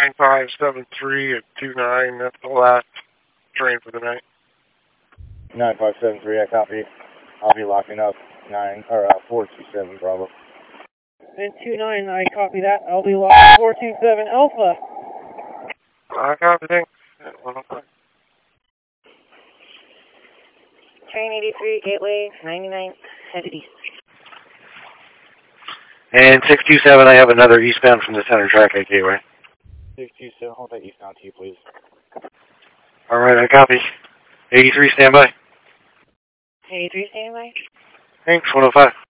9573 at 29. That's the last train for the night. 9573, I copy. I'll be locking up 427 Bravo. And 29, I copy that. I'll be locking 427 Alpha. I copy, thanks. At 105. Train 83, Gateway 99, headed east. And 627, I have another eastbound from the center track at Gateway. 627, hold that eastbound to you, please. All right, I copy. 83, stand by. 83, stand by. Thanks, 105.